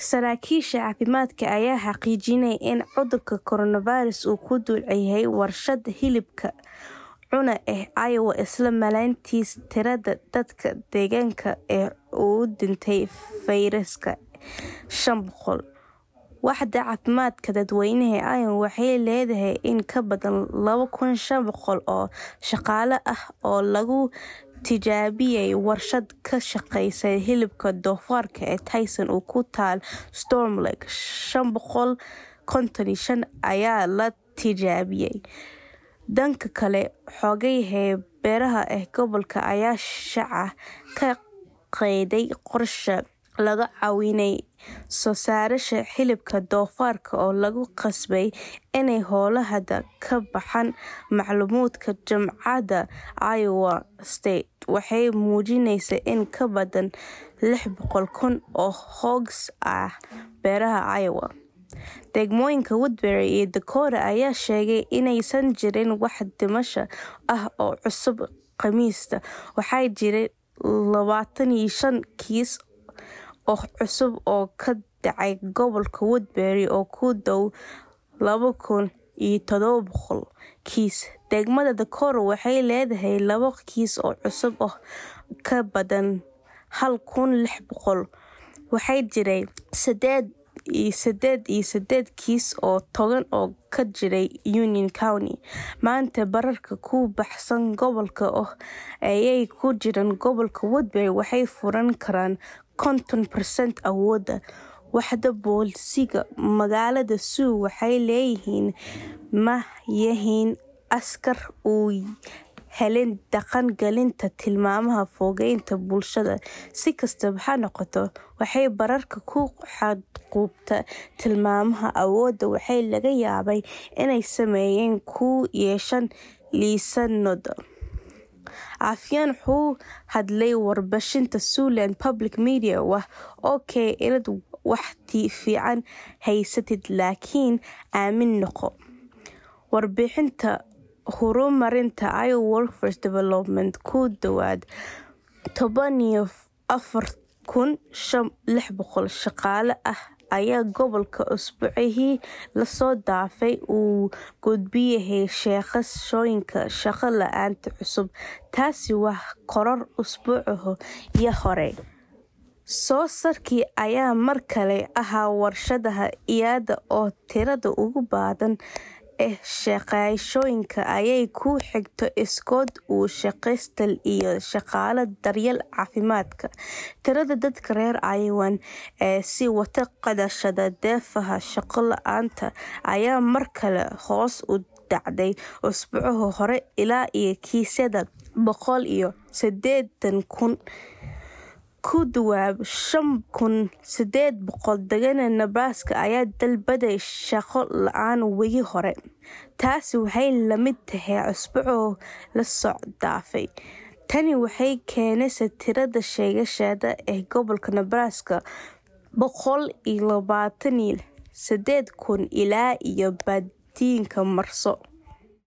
Saraakiisha caafimaadka ayaa xaqiijinay in cudurka coronavirus uu ku dulceeyay warshad hilibka cuna Iowa isla maalintiis tirada dadka deegaanka u dhintay fayraska 500. Waaxda caafimaadka dadweynaha Iowa waxay leedahay in ka badan 2,500 oo shaqaale ah oo lagu tijaabiyay warshad ka shaqeysa hilibka doofaarka Tyson oo ku taal Storm Lake. 555 ayaa la tijaabiyay. Dhanka kale, xogayaha beeraha gobolka ayaa shaaca ka qaaday qorshe laga caawinayo soo saarayaasha hilibka doofaarka oo lagu qasbay inay howlahooda ka baxaan. Macluumaadka Jaamacadda Iowa State waxay muujinaysaa in ka badan 600,000 oo hogs ah beeraha Iowa. Degmooyinka Woodbury iyo Decatur ayaa sheegay inaysan jirin wax dhimasho ah oo cusub Khamiista. Waxaa jiray 25 kiis oo cusub oo ka dhacay gobolka Woodbury oo ku dhow 2,700 kiis. Degmada Decatur waxay leedahay 2 kiis oo cusub oo ka badan 1,600. Waxaa jiray 8 kiis oo togan oo ka jiray Union County. Maanta bararka ku baxsan gobolka ayay ku jiraan gobolka Woodbury waxay furan karaan 50% awooda. Waaxda booliiska magaalada Sioux waxay leeyihiin ma yahin askar u helin dhaqan gelinta tilmaamaha fogeynta bulshada. Si kastaba ha noqoto, waxay bararka ku xadgudubta tilmaamaha awooda waxaa laga yaabaa inay saameyn ku yeeshaan liisanooda. Afhayeen wuxuu hadlay warbaahinta Siouxland Public Media inaad waqti fiican haysatid laakiin aamin noqo. Warbixinta horumarinta Iowa Workforce Development ku dhawaad 14,600 shaqaale ah ayaa gobolka usbuucii la soo dhaafay uu gudbiyay sheegashooyinka shaqo la'aanta cusub. Taasi waa koror usbuucii hore. Soo saarkii ayaa mar kale ahaa warshadaha iyada oo tirada ugu badan shaqaalayaasha ayay ku xigto iskood u shaqaystayaal iyo shaqaale daryeel caafimaadka. Tirada dadka reer Iowa si wata qaadashada daafaha shaqo la'aanta ayaa mar kale hoos u dhacday usbuucii hore ilaa kiisyada 180,000. Ku dhawaad 5,800 degan Nebraska ayaa dalbaday shaqo la'aan wigi hore. Taasi waxay la mid tahay usbuucii la soo dhaafay. Tani waxay keenaysaa tirada sheegashada gobolka Nebraska 128,000 ilaa badinka Maarso.